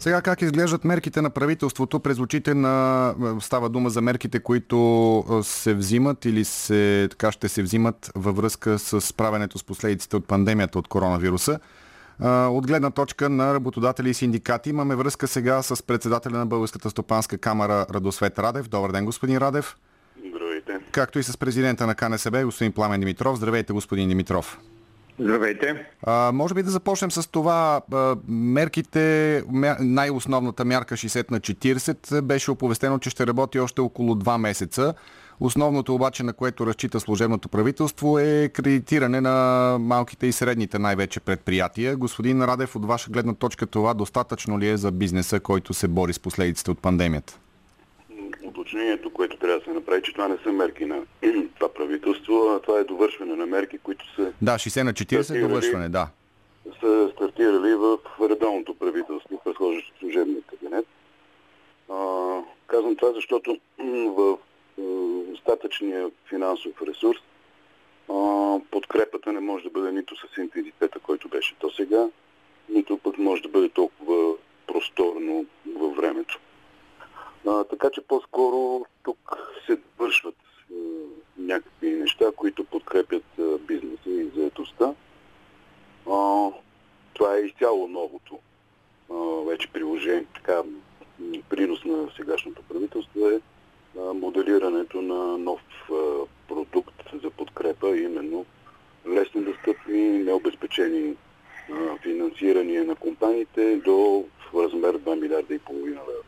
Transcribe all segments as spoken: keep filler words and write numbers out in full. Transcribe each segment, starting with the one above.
Сега как изглеждат мерките на правителството през очите на... Става дума за мерките, които се взимат или се, така ще се взимат във връзка с справянето с последиците от пандемията от коронавируса. От гледна точка на работодатели и синдикати имаме връзка сега с председателя на Българската стопанска камара Радосвет Радев. Добър ден, господин Радев. Здравейте. Както и с президента на КНСБ, господин Пламен Димитров. Здравейте, господин Димитров. Здравейте. А, може би да започнем с това. А, мерките, най-основната мярка шейсет на четирийсет беше оповестено, че ще работи още около два месеца. Основното обаче, на което разчита служебното правителство, е кредитиране на малките и средните най-вече предприятия. Господин Радев, от ваша гледна точка това достатъчно ли е за бизнеса, който се бори с последиците от пандемията? Уточнението, което трябва да се направи, че това не са мерки на това правителство, а това е довършване на мерки, които са... Да, шейсет на четирийсет довършване, да. Са стартирали в редовното правителство, предхождащо служебния кабинет. А, казвам това, защото в остатъчния финансов ресурс а, подкрепата не може да бъде нито с интензитета, който беше до сега, нито пък може да бъде толкова просторно във времето. А, така че по-скоро тук се вършват а, някакви неща, които подкрепят а, бизнеса и заетостта. А, това е изцяло новото. А, вече приложение, така, принос на сегашното правителство е а, моделирането на нов а, продукт за подкрепа, именно лесно достъпни, необезпечени а, финансирания на компаниите до размер два милиарда и половина лева.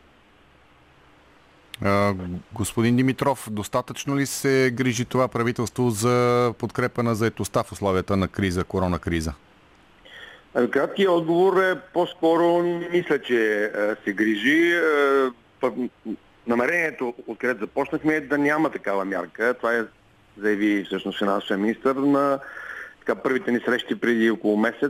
Господин Димитров, достатъчно ли се грижи това правителство за подкрепа на заетостта в условията на криза, коронакриза? Краткият отговор е по-скоро, мисля, че се грижи. Намерението, откъдето започнахме, е да няма такава мярка. Това е заяви всъщност финансовия министър на така, първите ни срещи преди около месец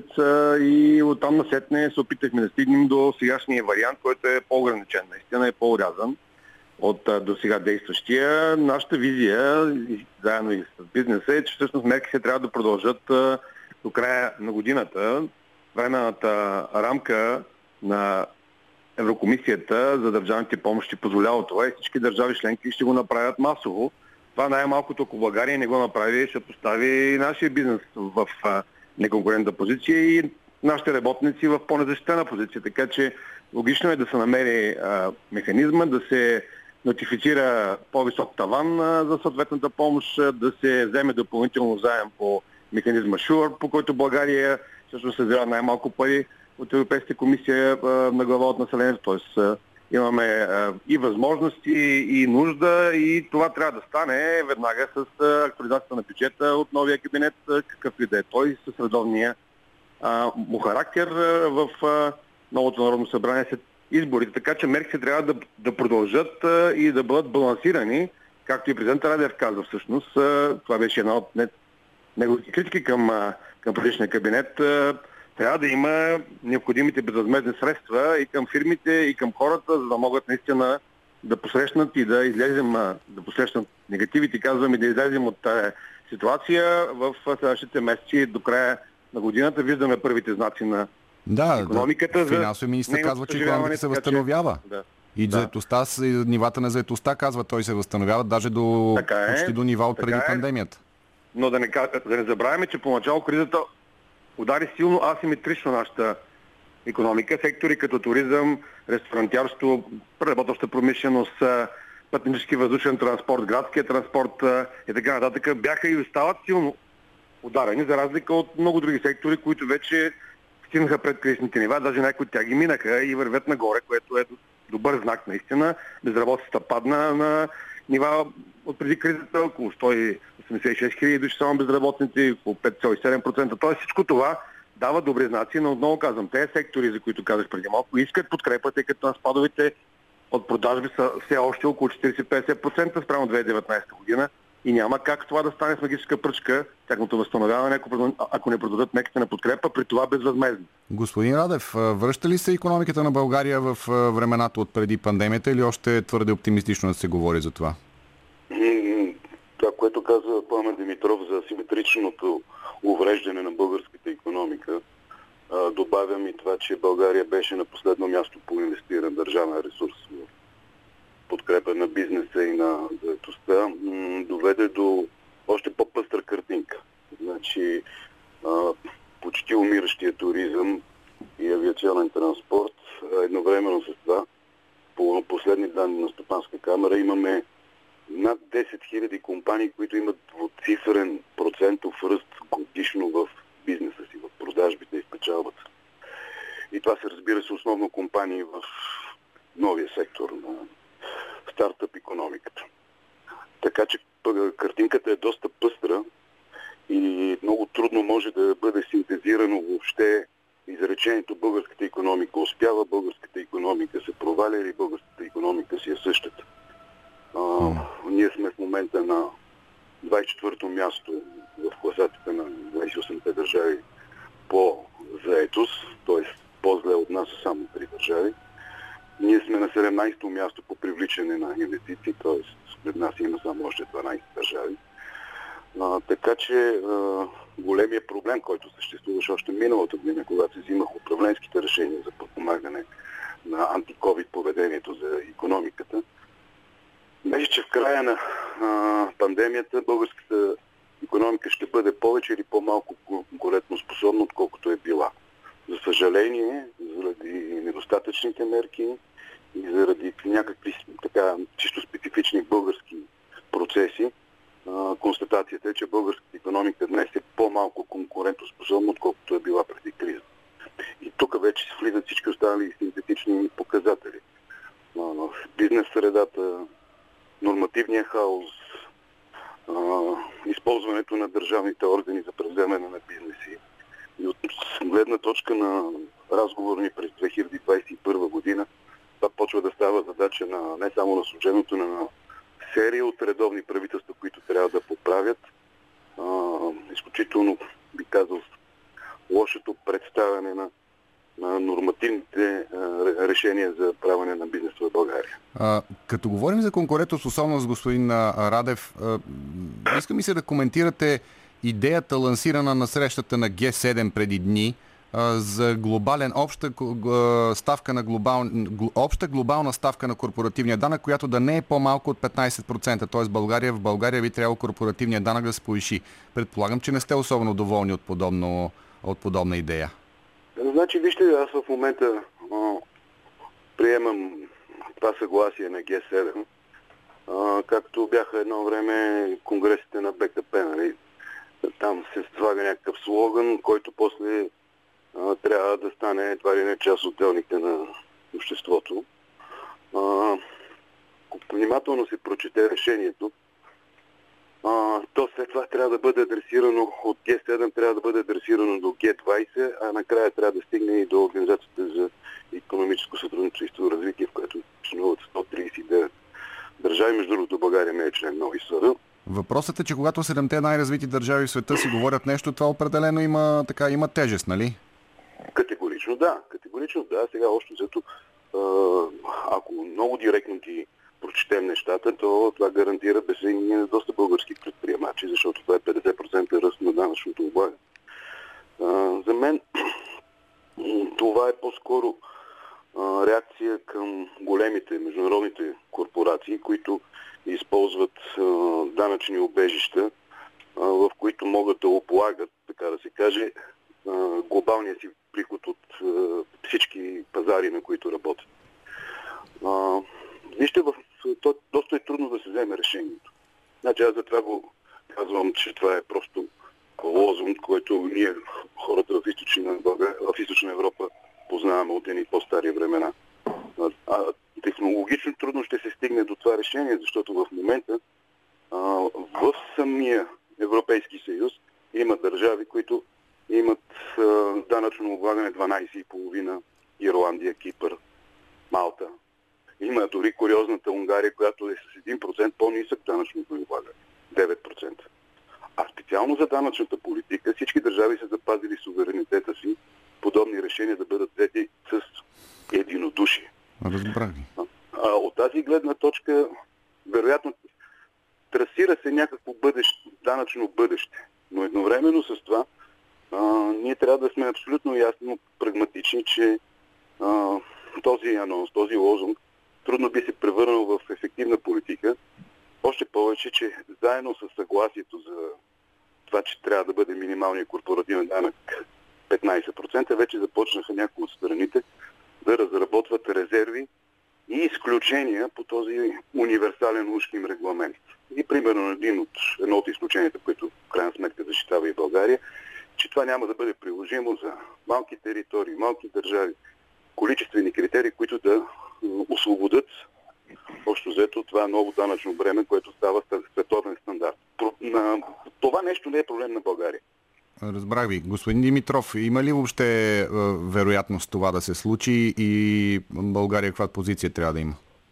и оттам насетне се опитахме да стигнем до сегашния вариант, който е по-ограничен, наистина е по-урязан от до сега действащия. Нашата визия, заедно и с бизнеса, е, че всъщност мерките трябва да продължат до края на годината. Временната рамка на Еврокомисията за държавните помощи позволява това и всички държави членки ще го направят масово. Това най-малкото, ако България не го направи, ще постави нашия бизнес в неконкурентна позиция и нашите работници в по-незащитена позиция. Така че логично е да се намери а, механизма, да се нотифицира по-висок таван а, за съответната помощ, да се вземе допълнително заем по механизма ШУР, по който България всъщност се взема най-малко пари от Европейската комисия а, на глава от населението. Тоест а, имаме а, и възможности, и нужда, и това трябва да стане веднага с а, актуализацията на бюджета от новия кабинет, а, какъв и да е той, с редовния а, му характер а, в а, новото Народно събрание след изборите. Така че мерките трябва да, да продължат а, и да бъдат балансирани, както и президент Радев каза всъщност. А, това беше една от неговите критики към, а, към предишния кабинет. А, трябва да има необходимите безвъзмездни средства и към фирмите, и към хората, за да могат наистина да посрещнат и да излезем, да посрещнат негативите, казвам, и да излезем от тази ситуация в следващите месеци до края на годината. Виждаме първите знаци на да, икономиката. Да. Финансовия министър казва, че икономиката се възстановява. Да. И да. заетостта, нивата на заетостта, казва, той се възстановява даже до, е, почти до нива от преди е. пандемията. Но да не, да не забравяме, че поначало кризата удари силно асиметрично нашата икономика. Сектори като туризъм, ресторантьорство, преработваща промишленост, пътнически въздушен транспорт, градския транспорт и така нататък бяха и остават силно ударени, за разлика от много други сектори, които вече стигнаха пред кризисните нива. Даже някои от тях ги минаха и вървят нагоре, което е добър знак наистина. Безработицата падна на нива от преди кризата, около сто осемдесет и шест хиляди души само безработници, около пет цяло и седем процента. Тоест всичко това дава добри знаци, но отново казвам, тези сектори, за които казах преди малко, искат подкрепа, тъй като на спадовите от продажби са все още около четирийсет до петдесет процента спрямо две хиляди и деветнадесета година и няма как това да стане с магическа пръчка, тяхното възстановяване, ако, ако не продадат мерките на подкрепа, при това безвъзмездно. Господин Радев, връща ли се икономиката на България в времената от преди пандемията или още е твърде оптимистично да се говори за това? Това, което каза Пламен Димитров за асиметричното увреждане на българската икономика, А, добавям и това, че България беше на последно място по инвестиран държавен ресурс в подкрепа на бизнеса и на заетостта, м- доведе до още по-пъстра картинка. Значи, а, почти умиращия туризъм и авиационен транспорт, а едновременно с това, по последни данни на Стопанска камара, имаме над десет хиляди компании, които имат двуцифрен процентов ръст годишно в бизнеса си, в продажбите и в печалбата. И това се разбира се основно компании в новия сектор на стартъп икономиката. Така че картинката е доста пъстра и много трудно може да бъде синтезирано въобще изречението българската икономика успява, българската икономика се проваля или българската икономика си е същата. А, ние сме в момента на двадесет и четвърто място в класацията на двадесет и осемте държави по заетост, т.е. по-зле от нас са само три държави. Ние сме на седемнадесето място по привличане на инвестиции, т.е. след нас има само още дванадесет държави. А, така че а, големия проблем, който съществуваше още миналата година, когато се взимах управленските решения за подпомагане на антиковид поведението за икономиката, беше, че в края на а, пандемията българската икономика ще бъде повече или по-малко конкурентно способна, отколкото е била. За съжаление, заради недостатъчните мерки и заради някакви така чисто специфични български процеси, а, констатацията е, че българската икономика днес е по-малко конкурентоспособна, отколкото е била преди криза. И тук вече влизат всички останали синтетични показатели. А, в бизнес средата, нормативния хаос, а, използването на държавните органи за превземане на бизнеси. И от гледна точка на разговор ни през две хиляди двадесет и първа година, това почва да става задача на не само на служебното, но на серия от редовни правителства, които трябва да поправят. А, изключително, би казал, лошото представяне на, на нормативните а, решения за правене на бизнес в България. А, като говорим за конкурентоспособност, господин Радев, а, иска ми се да коментирате идеята, лансирана на срещата на Ге седем преди дни, а, за глобален обща ставка на глобал, обща глобална ставка на корпоративния данък, която да не е по-малко от петнадесет процента. Т.е. България, в България би трябвало корпоративния данък да се повиши. Предполагам, че не сте особено доволни от, подобно, от подобна идея. Значи, вижте, аз в момента а, приемам това съгласие на Ге седем, а, както бяха едно време конгресите на БКП, нали? Там се слага някакъв слоган, който после а, трябва да стане едва ли не част от делните на обществото. А, внимателно се прочете решението. А, то след това трябва да бъде адресирано от Ге седем, трябва да бъде адресирано до Ге двадесет, а накрая трябва да стигне и до Организацията за икономическо сътрудничество и развитие, в което членуват сто тридесет и девет държави. Между другото, България не е член на О И С Р. Въпросът е, че когато седемте най-развити държави в света си говорят нещо, това определено има, така, има тежест, нали? Категорично да. Категорично да. Сега още зато, ако много директно ти прочетем нещата, то това гарантира безсъмнение на доста български предприемачи, защото това е петдесет процента ръст на данъчното облагане. За мен това е по-скоро реакция към големите международните корпорации, които използват а, данъчни убежища, а, в които могат да облагат, така да се каже, а, глобалния си приход от а, всички пазари, на които работят. А, вижте, в, то, доста е трудно да се вземе решението. Значи аз за това го казвам, че това е просто лозунг, който ние, хората в източна, в източна Европа, познаваме от едни по-стари времена. А, технологично трудно ще се стигне до това решение, защото в момента а, в самия Европейски съюз има държави, които имат а, данъчно облагане дванадесет и половина, Ирландия, Кипър, Малта. Има дори куриозната Унгария, която е с един процент по-нисък данъчното облагане, девет процента. А специално за данъчната политика всички държави са запазили суверенитета си, подобни решения да бъдат взети с единодушие. Разбрах ви. А, от тази гледна точка, вероятно, трасира се някакво бъдеще, данъчно бъдеще. Но едновременно с това, а, ние трябва да сме абсолютно ясно прагматични, че а, този анонс, този лозунг трудно би се превърнал в ефективна политика. Още повече, че заедно с съгласието за това, че трябва да бъде минималният корпоративен данък петнайсет процента, вече започнаха някои от страните да разработват резерви и изключения по този универсален ушким регламент. И примерно един от, едно от изключенията, които в крайна сметка защитава и България, че това няма да бъде приложимо за малки територии, малки държави, количествени критерии, които да освободят общо взето това ново данъчно бреме, което става световен стандарт. Това нещо не е проблем на България. Разбрах ви. Господин Димитров, има ли въобще е, вероятност това да се случи и България каква позиция трябва да има?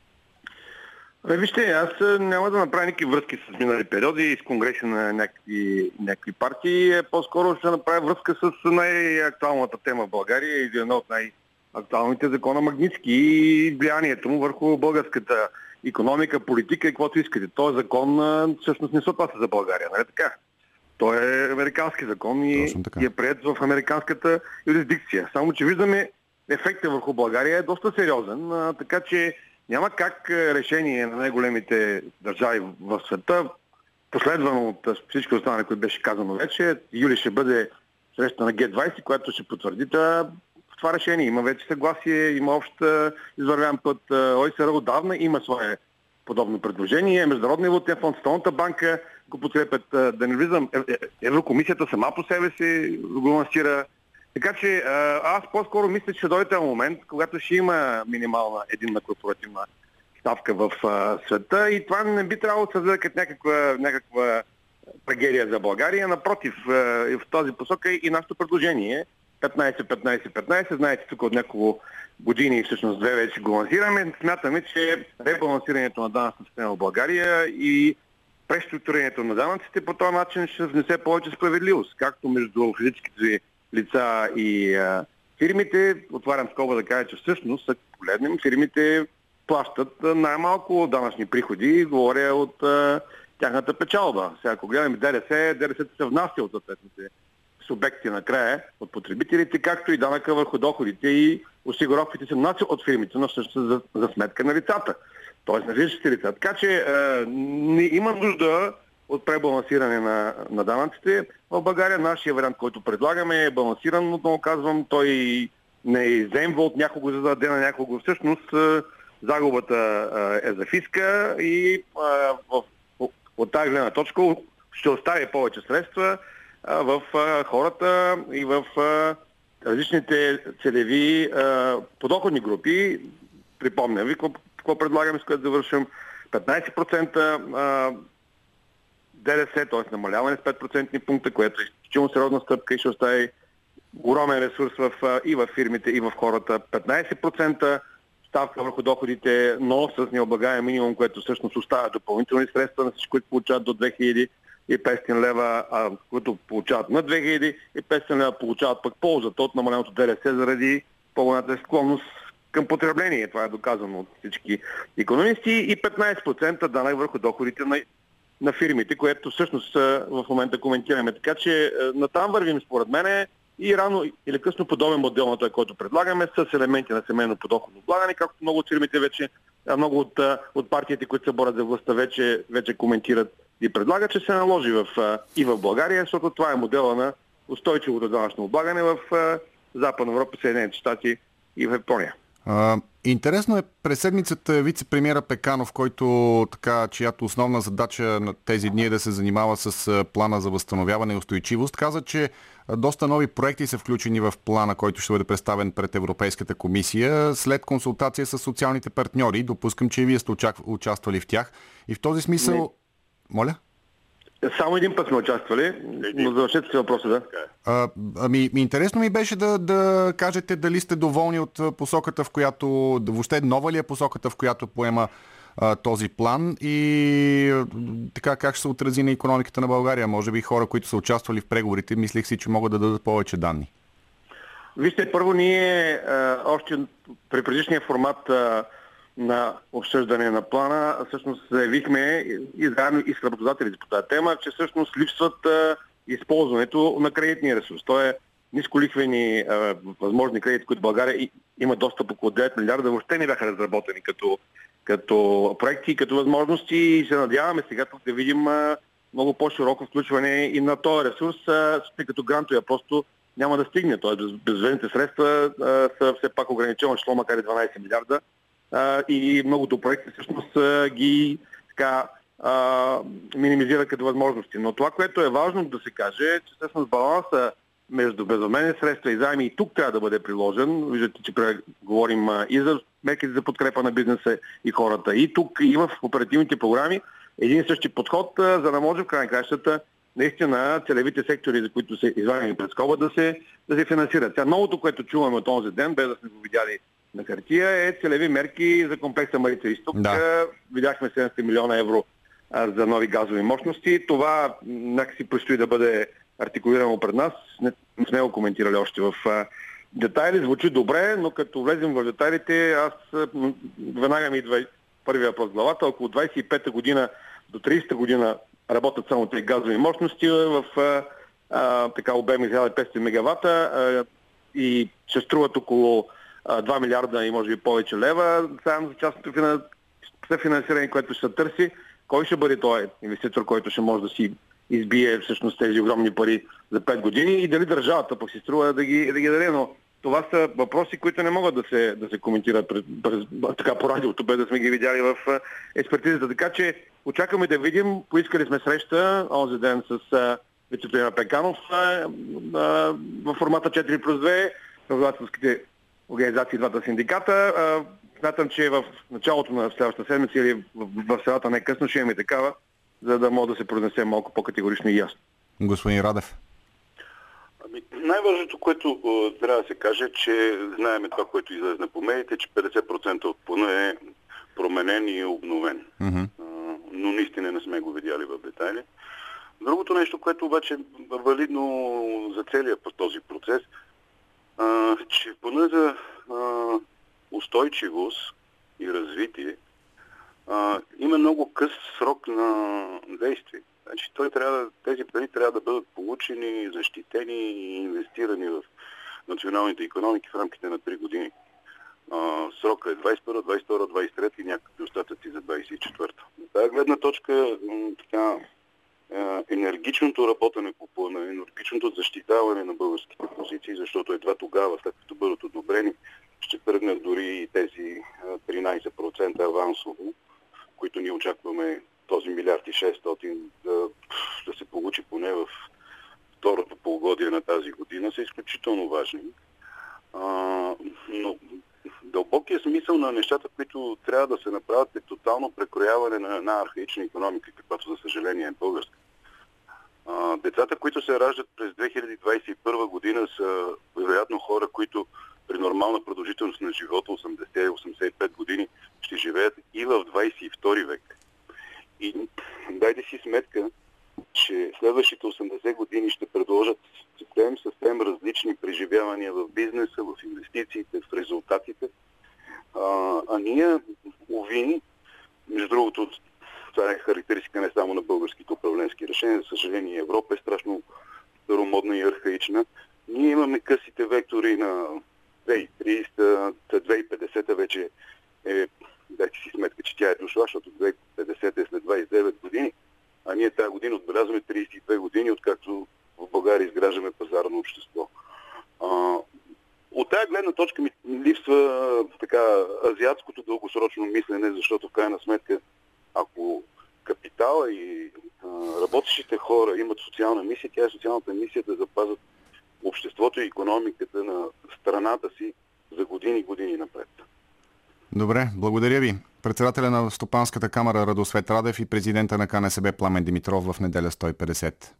Вижте, аз няма да направя никакви връзки с минали периоди и с конгреси на някакви, някакви партии. По-скоро ще направя връзка с най-актуалната тема в България и една от най-актуалните закона Магнитски и влиянието му върху българската икономика, политика и каквото искате. Този закон всъщност не се отнася за България, нали така? Той е американски закон и, и е приет в американската юрисдикция. Само че виждаме ефекта върху България е доста сериозен, а, така че няма как решение на най-големите държави в света, последвано от всички останали, които беше казано вече. Юли ще бъде среща на Ге двайсет, която ще потвърди това решение. Има вече съгласие, има общ извървян път. О И С Р отдавна има свое подобно предложение. Международния валутен фонд, Световната банка го подкрепят. Да не влизам, Еврокомисията сама по себе си го лансира. Така че аз по-скоро мисля, че дойде момент, когато ще има минимална единна корпоративна ставка в света и това не би трябвало да се разгледа като някаква, някаква трагедия за България. Напротив, в този посока и нашето предложение петнайсет петнайсет петнайсет. Знаете, тук от няколко години, всъщност две вече го лансираме. Смятаме, че ребалансирането на данъчната система в България и преструктурирането на данъците по този начин ще внесе повече справедливост, както между физическите лица и а, фирмите. Отварям скоба да кажа, че всъщност, ако погледнем, фирмите плащат най-малко данъчни приходи, говоря от а, тяхната печалба. Сега, ако гледаме Д Д С, Д Д С се внася от съответните субекти накрая, от потребителите, както и данъка върху доходите и осигуровките се внасят от фирмите, но всъщност за, за сметка на лицата. Тоест на физическите лица. Така че а, не, има нужда от пребалансиране на, на данъците. В България нашия вариант, който предлагаме е балансиран, но отново казвам, той не изземва от някого, за да даде на някого. Всъщност загубата е за фиска и в, от тази гледна точка ще остави повече средства в хората и в различните целеви подоходни групи. Припомням ви какво предлагаме, с което завършим. петнайсет процента Д Д С, т.е. намаляване с пет процентни пункта, което е изключително сериозна стъпка и ще остави огромен ресурс в, и в фирмите, и в хората. петнайсет процента ставка върху доходите, но с необлагаем минимум, което всъщност оставя допълнителни средства на всички, които получават до две хиляди и петстотин лева, а които получават на две хиляди и петстотин лева, получават пък ползата от намаленото Д Д С заради по-голямата склонност към потребление. Това е доказано от всички икономисти. И петнайсет процента данък върху доходите на на фирмите, което всъщност в момента коментираме. Така че натам вървим според мен и рано или късно подобен модел на това, който предлагаме, с елементи на семейно подоходно облагане, както много от фирмите вече, много от, от партиите, които се борят за властта, вече, вече коментират и предлагат, че се наложи в, и в България, защото това е модела на устойчивото данъчно облагане в Западна Европа, Съединените щати и в Япония. А, интересно е, през седмицата вице-премиера Пеканов, който така, чиято основна задача на тези дни е да се занимава с плана за възстановяване и устойчивост, каза, че доста нови проекти са включени в плана, който ще бъде представен пред Европейската комисия след консултация с социалните партньори. Допускам, че и вие сте участвали в тях. И в този смисъл... Не. Моля? Само един път сме участвали, но завършете си въпроса, да. А, ами, интересно ми беше да, да кажете дали сте доволни от посоката, в която, въобще нова ли е посоката, в която поема а, този план и така как ще се отрази на икономиката на България. Може би хора, които са участвали в преговорите, мислех си, че могат да дадат повече данни. Вижте, първо ние а, още при предишния формат а, на обсъждане на плана, всъщност заявихме и заедно и с работодателите по тази тема, че всъщност липсват а, използването на кредитния ресурс. То е нисколихвени а, възможни кредити, които България и, има достъп около девет милиарда, въобще не бяха разработени като, като проекти, като възможности и се надяваме сега тук да видим а, много по-широко включване и на този ресурс, тъй като грантовия просто няма да стигне. Тоест безвъзмездните средства а, са все пак ограничено число, макар и дванадесет милиарда. А, и многото проекти всъщност а, ги така, а, минимизират като възможности. Но това, което е важно да се каже, е, че всъщност баланса между безвъзмездни средства и заеми и тук трябва да бъде приложен. Виждате, че говорим а, и за мерките за подкрепа на бизнеса и хората. И тук, и в оперативните програми един и същи подход, а, за да може в край на кращата наистина целевите сектори, за които се извадени пред скоба, да се, да се финансират. Сега новото, което чуваме от този ден, без да сме го видяли на хартия, е целеви мерки за комплекса Марица изток. Да. Видяхме седемстотин милиона евро а, за нови газови мощности. Това някакси предстои да бъде артикулирано пред нас. Не, не сме го коментирали още в а, детайли. Звучи добре, но като влезем в детайлите, аз а, веднага ми идва първия въпрос в главата. Около двадесет и пета година до тридесета година работят само тези газови мощности в а, а, така обеми хиляда и петстотин мегавата а, и ще струват около а, два милиарда и може би повече лева. Само за частното съфинансиране, което ще се търси. Кой ще бъде този инвеститор, който ще може да си избие всъщност тези огромни пари за пет години и дали държавата пък си струва да ги, да ги даде. Но това са въпроси, които не могат да се, да се коментират през, през, така по радиото, без да сме ги видяли в експертизата. Така че очакваме да видим. Поискали сме среща онзи ден с вице-премиер Пеканов в формата четири плюс две, работодателските организации, двата синдиката. Смятам, че в началото на следващата седмица или в средата най-късно ще имаме такава, за да може да се произнесем малко по-категорично и ясно. Господин Радев. Ами, най-важното, което uh, трябва да се каже, че знаеме това, което излезне по медиите, че петдесет процента от плана е променен и обновен. Uh-huh. Uh, но наистина не сме го видяли в детайли. Другото нещо, което обаче е валидно за целия този процес, uh, че плана за uh, устойчивост и развитие Uh, има много къс срок на действие. Значи, той трябва, тези пари трябва да бъдат получени, защитени и инвестирани в националните икономики в рамките на три години. Uh, срока е двадесет и първа, двадесет и втора, двадесет и трета и някакви остатъци за двадесет и четвърта. От тази гледна точка така, енергичното работене по плана, енергичното защитаване на българските позиции, защото едва тогава, след като бъдат одобрени, ще тръгнат дори и тези тринадесет процента авансово, които ние очакваме този милиард и шестстотин да, да се получи поне в второто полугодие на тази година, са изключително важни. А, но дълбокият смисъл на нещата, които трябва да се направят, е тотално прекрояване на една архаична икономика, каквато за съжаление е българска. А, децата, които се раждат през две хиляди двадесет и първа година, са вероятно хора, които при нормална продължителност на живота осемдесет до осемдесет и пет години ще живеят и в двадесет и втори век. И дайте си сметка, че следващите осемдесет години ще предложат съвсем, съвсем различни преживявания в бизнеса, в инвестициите, в резултатите. А, а ние, уви, между другото, това е характеристика не само на българските управленски решения, за съжаление Европа е страшно старомодна и архаична. Ние имаме късите вектори на две хиляди и тридесета, две хиляди и петдесета вече е, дайте си сметка, че тя е дошла, защото две хиляди и петдесета е след двадесет и девет години, а ние тази година отбелязваме тридесет и две години, откакто в България изграждаме пазарно общество. А, от тази гледна точка ми липсва така азиатското дългосрочно мислене, защото в крайна сметка, ако капитала и а, работещите хора имат социална мисия, тя е социалната мисия да запазят обществото и икономиката на страната си за години и години напред. Добре, благодаря ви. Председателя на Стопанската камара Радосвет Радев и президента на КНСБ Пламен Димитров в неделя сто и петдесет.